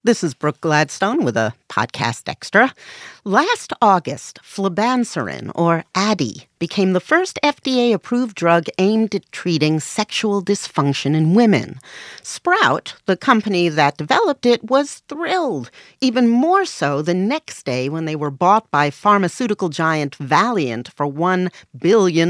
This is Brooke Gladstone with a podcast extra. Last August, flibanserin, or Addyi, became the first FDA-approved drug aimed at treating sexual dysfunction in women. Sprout, the company that developed it, was thrilled, even more so the next day when they were bought by pharmaceutical giant Valeant for $1 billion.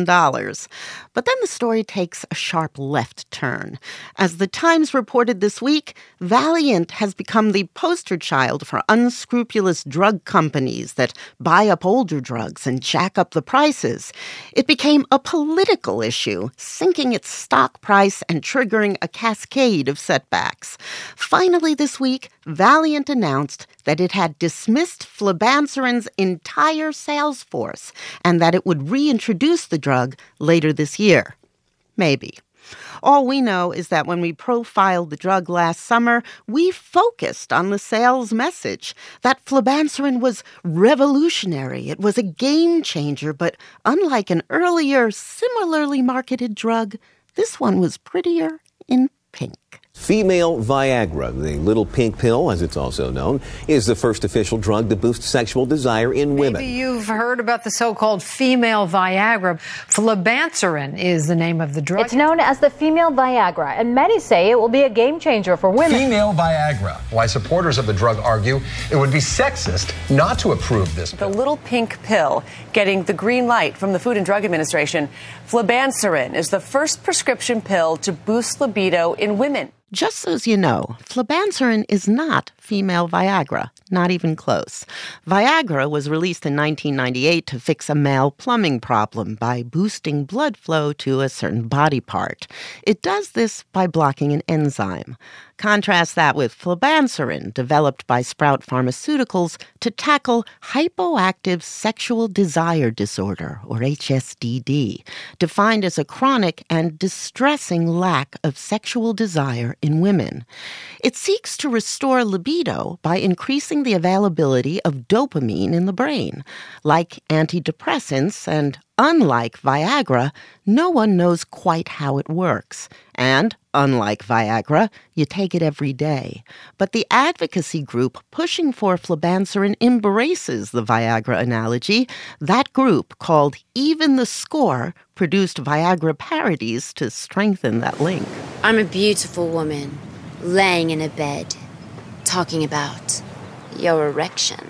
But then the story takes a sharp left turn. As the Times reported this week, Valeant has become the poster child for unscrupulous drug companies that buy up older drugs and jack up the prices. It became a political issue, sinking its stock price and triggering a cascade of setbacks. Finally this week, Valeant announced that it had dismissed flibanserin's entire sales force and that it would reintroduce the drug later this year. Maybe. All we know is that when we profiled the drug last summer, we focused on the sales message, that flibanserin was revolutionary. It was a game changer, but unlike an earlier, similarly marketed drug, this one was prettier in pink. Female Viagra, the little pink pill, as it's also known, is the first official drug to boost sexual desire in women. Maybe you've heard about the so-called female Viagra. Flibanserin is the name of the drug. It's known as the female Viagra, and many say it will be a game changer for women. Female Viagra. Why supporters of the drug argue it would be sexist not to approve this pill. The little pink pill getting the green light from the Food and Drug Administration. Flibanserin is the first prescription pill to boost libido in women. Just so you know, flibanserin is not female Viagra, not even close. Viagra was released in 1998 to fix a male plumbing problem by boosting blood flow to a certain body part. It does this by blocking an enzyme. Contrast that with flibanserin, developed by Sprout Pharmaceuticals to tackle hypoactive sexual desire disorder, or HSDD, defined as a chronic and distressing lack of sexual desire in women. It seeks to restore libido by increasing the availability of dopamine in the brain. Like antidepressants and unlike Viagra, no one knows quite how it works. And, unlike Viagra, you take it every day. But the advocacy group pushing for flibanserin embraces the Viagra analogy. That group, called Even the Score, produced Viagra parodies to strengthen that link. I'm a beautiful woman, laying in a bed, talking about your erection.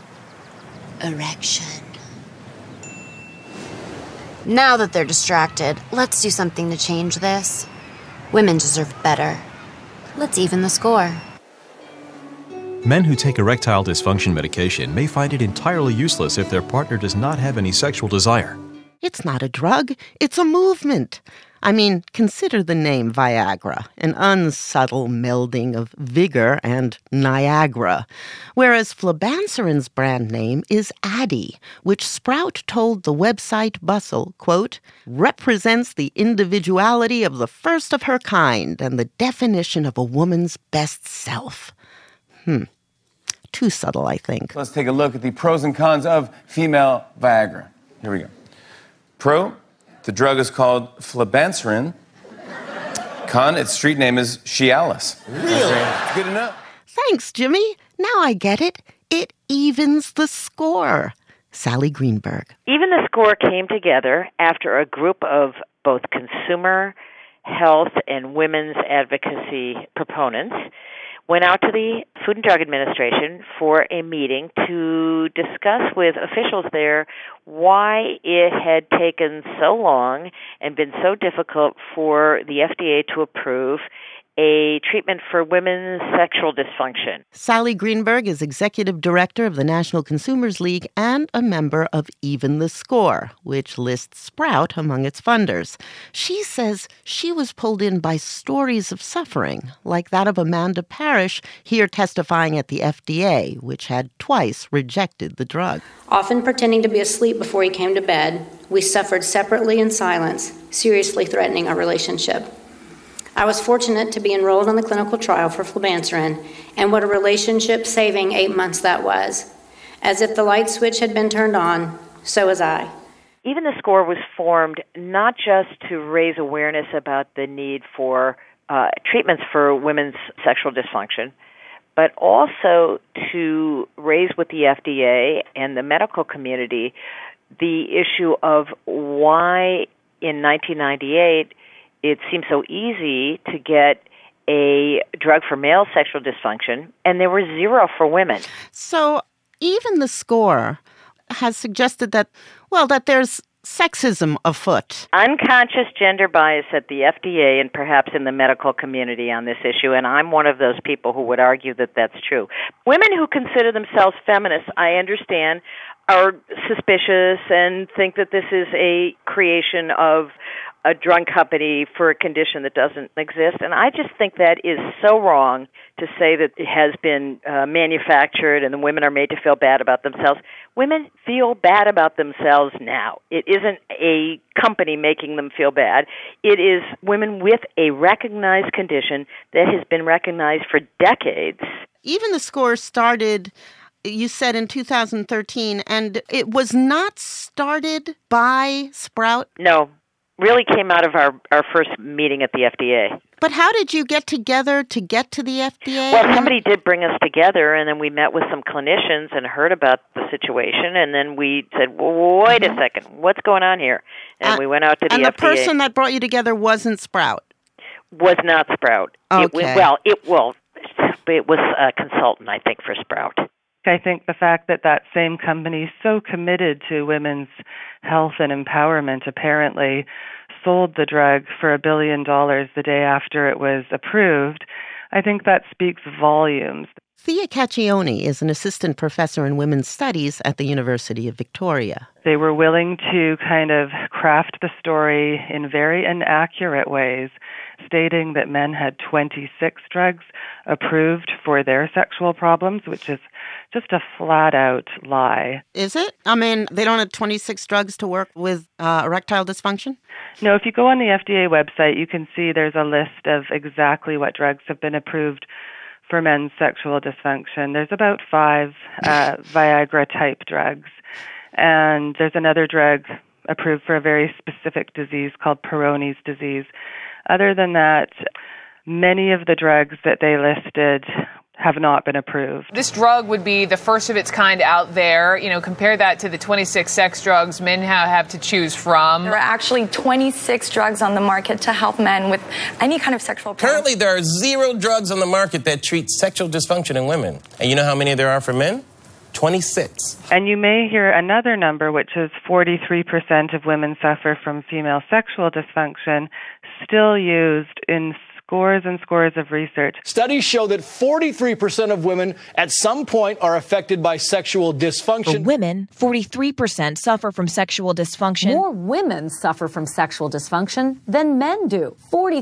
Erection. Now that they're distracted, let's do something to change this. Women deserve better. Let's even the score. Men who take erectile dysfunction medication may find it entirely useless if their partner does not have any sexual desire. It's not a drug, it's a movement. I mean, consider the name Viagra, an unsubtle melding of vigor and Niagara. Whereas flibanserin's brand name is Addyi, which Sprout told the website Bustle, quote, represents the individuality of the first of her kind and the definition of a woman's best self. Too subtle, I think. Let's take a look at the pros and cons of female Viagra. Here we go. Pro, the drug is called flibanserin. Con, its street name is Cialis. Really? It's good enough. Thanks, Jimmy. Now I get it. It evens the score. Sally Greenberg. Even the Score came together after a group of both consumer, health, and women's advocacy proponents went out to the Food and Drug Administration for a meeting to discuss with officials there why it had taken so long and been so difficult for the FDA to approve a treatment for women's sexual dysfunction. Sally Greenberg is executive director of the National Consumers League and a member of Even the Score, which lists Sprout among its funders. She says she was pulled in by stories of suffering, like that of Amanda Parrish, here testifying at the FDA, which had twice rejected the drug. Often pretending to be asleep before he came to bed, we suffered separately in silence, seriously threatening our relationship. I was fortunate to be enrolled on the clinical trial for flibanserin, and what a relationship-saving 8 months that was. As if the light switch had been turned on, so was I. Even the Score was formed not just to raise awareness about the need for treatments for women's sexual dysfunction, but also to raise with the FDA and the medical community the issue of why in 1998 it seemed so easy to get a drug for male sexual dysfunction, and there were zero for women. So even the SCORE has suggested that there's sexism afoot. Unconscious gender bias at the FDA and perhaps in the medical community on this issue, and I'm one of those people who would argue that that's true. Women who consider themselves feminists, I understand, are suspicious and think that this is a creation of a drug company for a condition that doesn't exist. And I just think that is so wrong to say that it has been manufactured and the women are made to feel bad about themselves. Women feel bad about themselves now. It isn't a company making them feel bad. It is women with a recognized condition that has been recognized for decades. Even the SCORE started, you said, in 2013, and it was not started by Sprout? No. Really came out of our first meeting at the FDA. But how did you get together to get to the FDA? Well, somebody did bring us together, and then we met with some clinicians and heard about the situation, and then we said, well, wait a second, what's going on here? And we went out to the FDA. And the person that brought you together wasn't Sprout? Was not Sprout. Okay. It was a consultant, I think, for Sprout. I think the fact that that same company, so committed to women's health and empowerment, apparently sold the drug for $1 billion the day after it was approved, I think that speaks volumes. Thea Cacchione is an assistant professor in women's studies at the University of Victoria. They were willing to kind of craft the story in very inaccurate ways, stating that men had 26 drugs approved for their sexual problems, which is just a flat-out lie. Is it? I mean, they don't have 26 drugs to work with erectile dysfunction? No, if you go on the FDA website, you can see there's a list of exactly what drugs have been approved for men's sexual dysfunction. There's about 5 Viagra-type drugs, and there's another drug approved for a very specific disease called Peyronie's disease. Other than that, many of the drugs that they listed have not been approved. This drug would be the first of its kind out there. You know, compare that to the 26 sex drugs men have to choose from. There are actually 26 drugs on the market to help men with any kind of sexual problem. Currently, there are 0 drugs on the market that treat sexual dysfunction in women. And you know how many there are for men? 26. And you may hear another number, which is 43% of women suffer from female sexual dysfunction, still used in scores and scores of research. Studies show that 43% of women at some point are affected by sexual dysfunction. For women, 43% suffer from sexual dysfunction. More women suffer from sexual dysfunction than men do,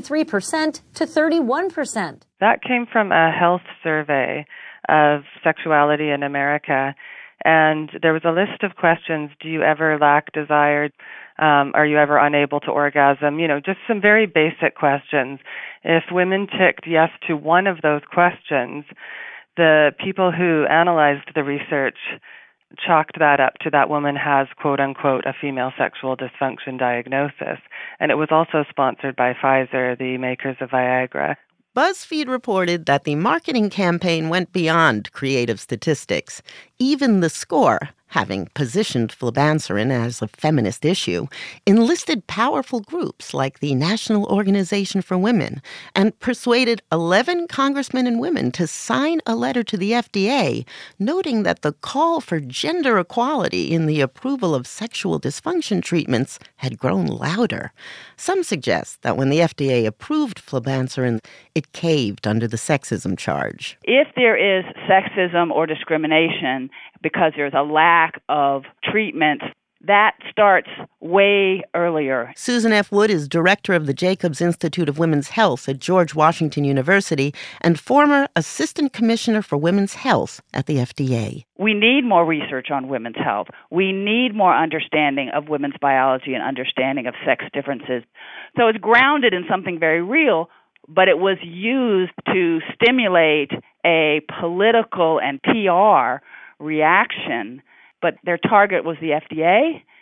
43% to 31%. That came from a health survey of sexuality in America, and there was a list of questions. Do you ever lack desire? Are you ever unable to orgasm? You know, just some very basic questions. If women ticked yes to one of those questions, the people who analyzed the research chalked that up to that woman has, quote unquote, a female sexual dysfunction diagnosis. And it was also sponsored by Pfizer, the makers of Viagra. BuzzFeed reported that the marketing campaign went beyond creative statistics. Even the SCORE, having positioned flibanserin as a feminist issue, enlisted powerful groups like the National Organization for Women and persuaded 11 congressmen and women to sign a letter to the FDA noting that the call for gender equality in the approval of sexual dysfunction treatments had grown louder. Some suggest that when the FDA approved flibanserin, it caved under the sexism charge. If there is sexism or discrimination because there's a lack of treatment, that starts way earlier. Susan F. Wood is director of the Jacobs Institute of Women's Health at George Washington University and former assistant commissioner for women's health at the FDA. We need more research on women's health. We need more understanding of women's biology and understanding of sex differences. So it's grounded in something very real, but it was used to stimulate a political and PR reaction, but their target was the FDA.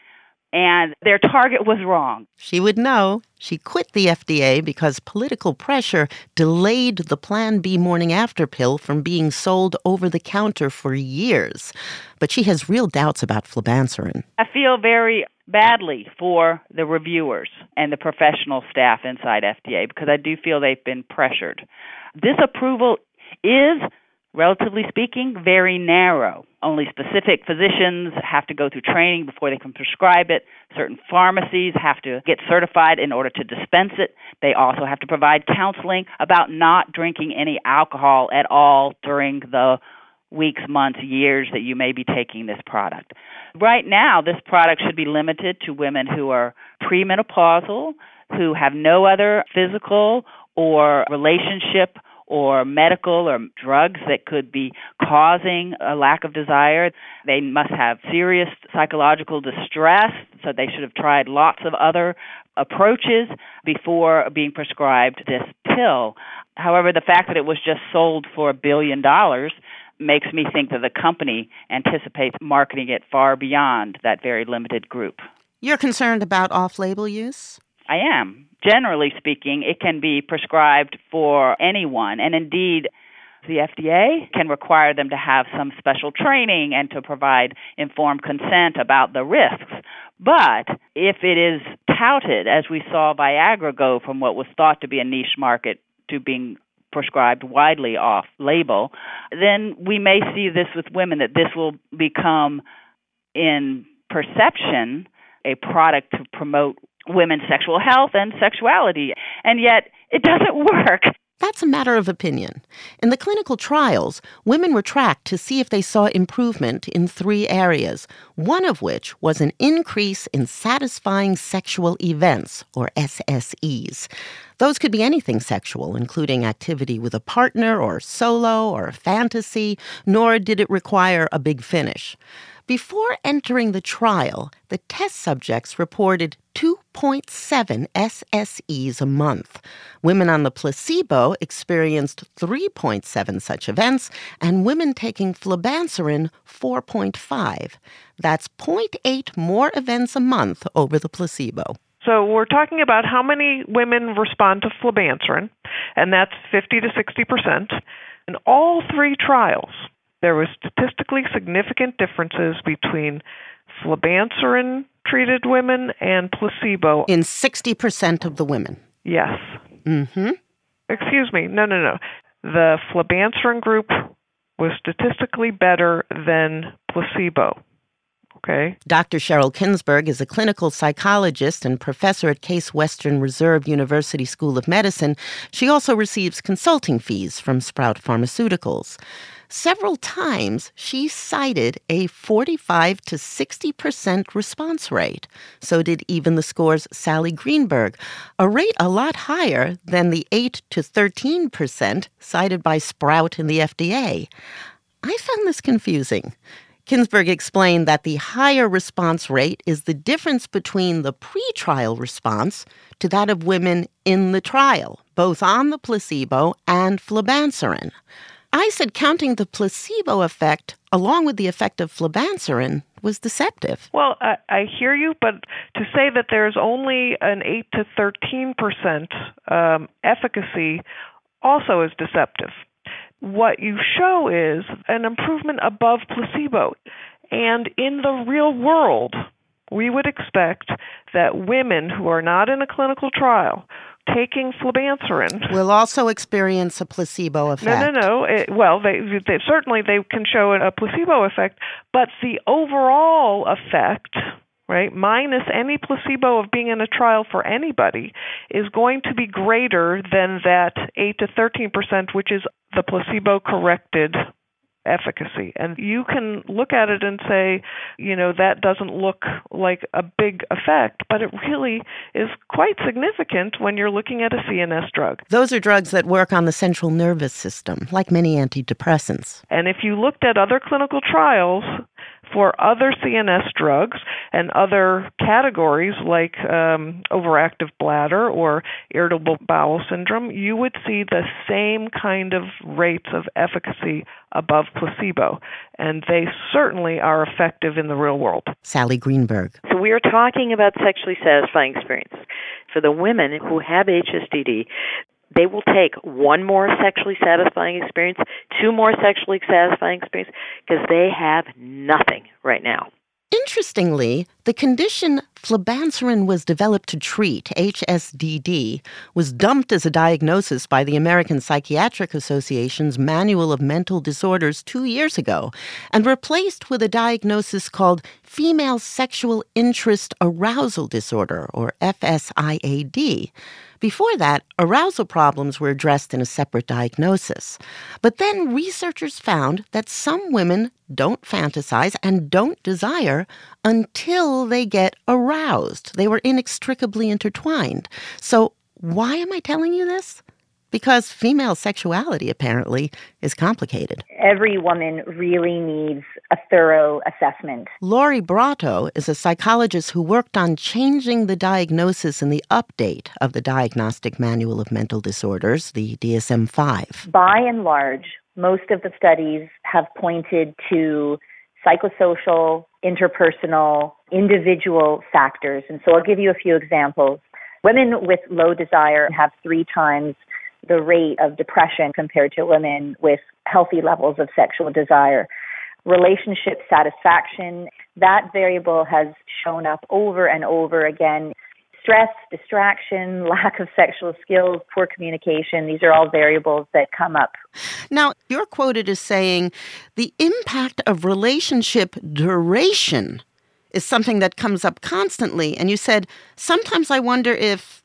and their target was wrong. She would know. She quit the FDA because political pressure delayed the Plan B morning after pill from being sold over the counter for years. But she has real doubts about flibanserin. I feel very badly for the reviewers and the professional staff inside FDA because I do feel they've been pressured. This approval is, relatively speaking, very narrow. Only specific physicians have to go through training before they can prescribe it. Certain pharmacies have to get certified in order to dispense it. They also have to provide counseling about not drinking any alcohol at all during the weeks, months, years that you may be taking this product. Right now, this product should be limited to women who are premenopausal, who have no other physical or relationship or medical or drugs that could be causing a lack of desire. They must have serious psychological distress, so they should have tried lots of other approaches before being prescribed this pill. However, the fact that it was just sold for $1 billion makes me think that the company anticipates marketing it far beyond that very limited group. You're concerned about off-label use? I am. Generally speaking, it can be prescribed for anyone, and indeed, the FDA can require them to have some special training and to provide informed consent about the risks. But if it is touted, as we saw Viagra go from what was thought to be a niche market to being prescribed widely off-label, then we may see this with women, that this will become, in perception, a product to promote women's sexual health and sexuality. And yet, it doesn't work. That's a matter of opinion. In the clinical trials, women were tracked to see if they saw improvement in 3 areas, one of which was an increase in satisfying sexual events, or SSEs. Those could be anything sexual, including activity with a partner or solo or a fantasy, nor did it require a big finish. Before entering the trial, the test subjects reported 2.7 SSEs a month. Women on the placebo experienced 3.7 such events, and women taking flibanserin 4.5. That's 0.8 more events a month over the placebo. So we're talking about how many women respond to flibanserin, and that's 50 to 60%. In all 3 trials, there were statistically significant differences between flibanserin-treated women and placebo. In 60% of the women? Yes. Mm-hmm. Excuse me. No. The flibanserin group was statistically better than placebo. Okay. Dr. Cheryl Kinsberg is a clinical psychologist and professor at Case Western Reserve University School of Medicine. She also receives consulting fees from Sprout Pharmaceuticals. Several times, she cited a 45 to 60% response rate. So did even the Score's Sally Greenberg, a rate a lot higher than the 8 to 13% cited by Sprout and the FDA. I found this confusing. Kinsberg explained that the higher response rate is the difference between the pre-trial response to that of women in the trial, both on the placebo and flibanserin. I said counting the placebo effect along with the effect of flibanserin was deceptive. Well, I hear you, but to say that there's only an 8 to 13% efficacy also is deceptive. What you show is an improvement above placebo. And in the real world, we would expect that women who are not in a clinical trial taking flibanserin will also experience a placebo effect. No. They certainly can show a placebo effect, but the overall effect, right, minus any placebo of being in a trial for anybody, is going to be greater than that 8 to 13%, which is the placebo-corrected efficacy. And you can look at it and say, that doesn't look like a big effect, but it really is quite significant when you're looking at a CNS drug. Those are drugs that work on the central nervous system, like many antidepressants. And if you looked at other clinical trials, for other CNS drugs and other categories like overactive bladder or irritable bowel syndrome, you would see the same kind of rates of efficacy above placebo. And they certainly are effective in the real world. Sally Greenberg. So we are talking about sexually satisfying experience. For the women who have HSDD, they will take one more sexually satisfying experience, two more sexually satisfying experiences, because they have nothing right now. Interestingly, the condition flibanserin was developed to treat, HSDD, was dumped as a diagnosis by the American Psychiatric Association's Manual of Mental Disorders 2 years ago and replaced with a diagnosis called Female Sexual Interest Arousal Disorder, or FSIAD. Before that, arousal problems were addressed in a separate diagnosis. But then researchers found that some women don't fantasize and don't desire until they get aroused. They were inextricably intertwined. So why am I telling you this? Because female sexuality, apparently, is complicated. Every woman really needs a thorough assessment. Lori Brotto is a psychologist who worked on changing the diagnosis in the update of the Diagnostic Manual of Mental Disorders, the DSM-5. By and large, most of the studies have pointed to psychosocial, interpersonal, individual factors. And so I'll give you a few examples. Women with low desire have 3 times the rate of depression compared to women with healthy levels of sexual desire. Relationship satisfaction, that variable has shown up over and over again. Stress, distraction, lack of sexual skills, poor communication, these are all variables that come up. Now, you're quoted as saying, the impact of relationship duration is something that comes up constantly. And you said, sometimes I wonder if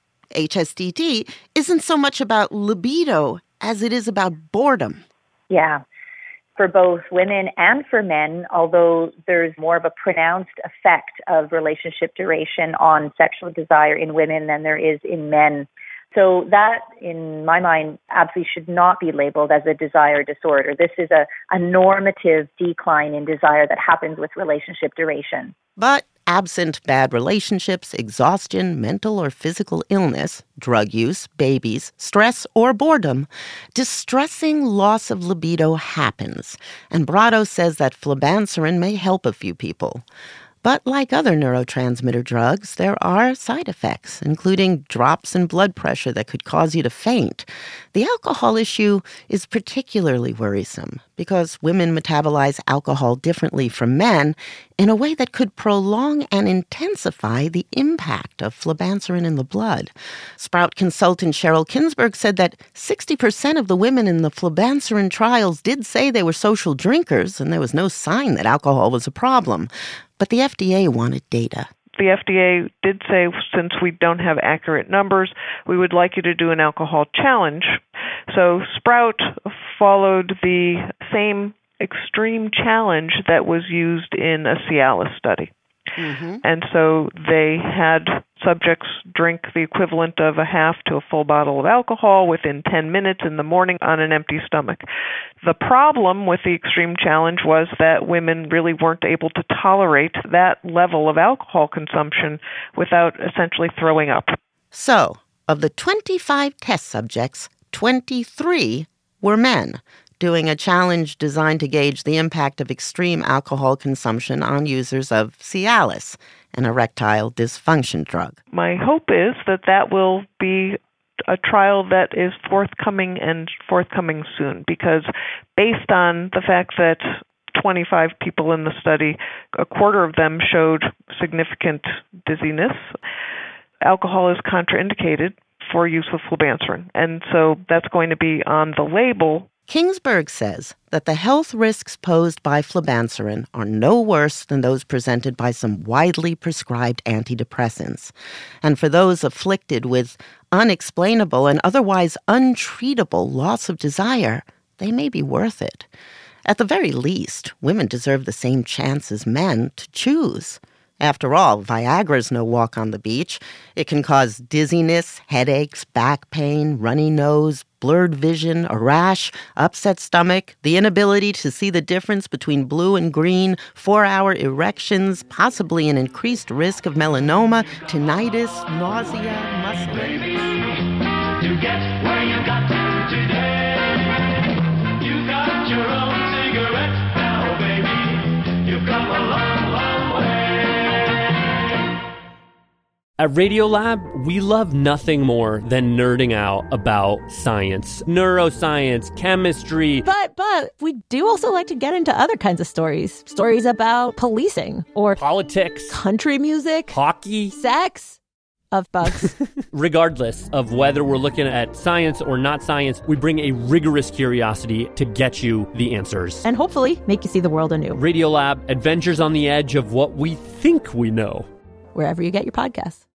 HSDD isn't so much about libido as it is about boredom. Yeah. For both women and for men, although there's more of a pronounced effect of relationship duration on sexual desire in women than there is in men. So that, in my mind, absolutely should not be labeled as a desire disorder. This is a normative decline in desire that happens with relationship duration. But absent bad relationships, exhaustion, mental or physical illness, drug use, babies, stress, or boredom, distressing loss of libido happens. And Brotto says that flibanserin may help a few people. But like other neurotransmitter drugs, there are side effects, including drops in blood pressure that could cause you to faint. The alcohol issue is particularly worrisome because women metabolize alcohol differently from men in a way that could prolong and intensify the impact of flibanserin in the blood. Sprout consultant Cheryl Kinsberg said that 60% of the women in the flibanserin trials did say they were social drinkers, and there was no sign that alcohol was a problem. But the FDA wanted data. The FDA did say, since we don't have accurate numbers, we would like you to do an alcohol challenge. So Sprout followed the same extreme challenge that was used in a Cialis study. Mm-hmm. And so they had subjects drink the equivalent of a half to a full bottle of alcohol within 10 minutes in the morning on an empty stomach. The problem with the extreme challenge was that women really weren't able to tolerate that level of alcohol consumption without essentially throwing up. So, of the 25 test subjects, 23 were men, doing a challenge designed to gauge the impact of extreme alcohol consumption on users of Cialis, an erectile dysfunction drug. My hope is that that will be a trial that is forthcoming soon, because based on the fact that 25 people in the study, a quarter of them showed significant dizziness, alcohol is contraindicated for use with flibanserin, and so that's going to be on the label. Kingsberg says that the health risks posed by flibanserin are no worse than those presented by some widely prescribed antidepressants. And for those afflicted with unexplainable and otherwise untreatable loss of desire, they may be worth it. At the very least, women deserve the same chance as men to choose. After all, Viagra's no walk on the beach. It can cause dizziness, headaches, back pain, runny nose, blurred vision, a rash, upset stomach, the inability to see the difference between blue and green, 4-hour erections, possibly an increased risk of melanoma, tinnitus, nausea, muscle aches. To get where you got to today, you got your own cigarette now, baby. You've come a long, long way. At Radiolab, we love nothing more than nerding out about science, neuroscience, chemistry. But we do also like to get into other kinds of stories. Stories about policing or politics, country music, hockey, sex. Of bugs. Regardless of whether we're looking at science or not science, we bring a rigorous curiosity to get you the answers. And hopefully make you see the world anew. Radiolab, adventures on the edge of what we think we know. Wherever you get your podcasts.